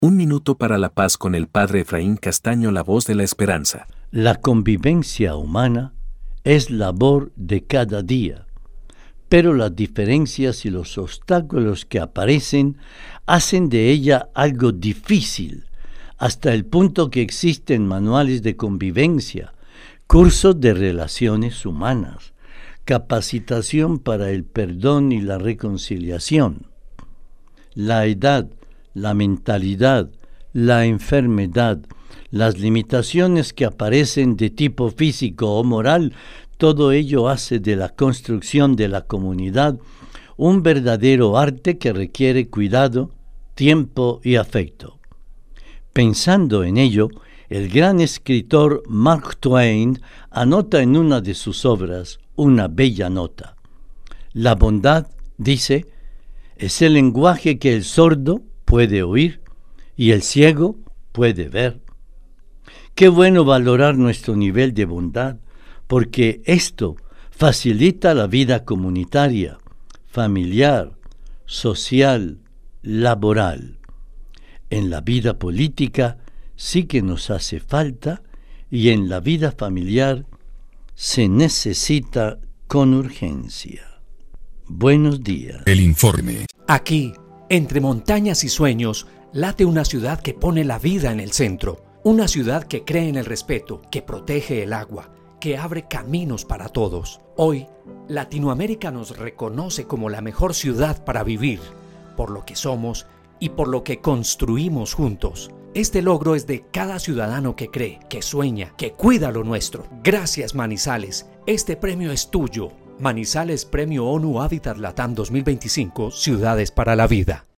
Un minuto para la paz con el Padre Efraín Castaño, la voz de la esperanza. La convivencia humana es labor de cada día, pero las diferencias y los obstáculos que aparecen hacen de ella algo difícil, hasta el punto que existen manuales de convivencia, cursos de relaciones humanas, capacitación para el perdón y la reconciliación. La edad, la mentalidad, la enfermedad, las limitaciones que aparecen de tipo físico o moral, todo ello hace de la construcción de la comunidad un verdadero arte que requiere cuidado, tiempo y afecto. Pensando en ello, el gran escritor Mark Twain anota en una de sus obras una bella nota. La bondad, dice, es el lenguaje que el sordo puede oír y el ciego puede ver. Qué bueno valorar nuestro nivel de bondad, porque esto facilita la vida comunitaria, familiar, social, laboral. En la vida política sí que nos hace falta y en la vida familiar se necesita con urgencia. Buenos días. El informe. Aquí, entre montañas y sueños, late una ciudad que pone la vida en el centro. Una ciudad que cree en el respeto, que protege el agua, que abre caminos para todos. Hoy, Latinoamérica nos reconoce como la mejor ciudad para vivir, por lo que somos y por lo que construimos juntos. Este logro es de cada ciudadano que cree, que sueña, que cuida lo nuestro. Gracias, Manizales. Este premio es tuyo. Manizales Premio ONU Hábitat Latam 2025, Ciudades para la Vida.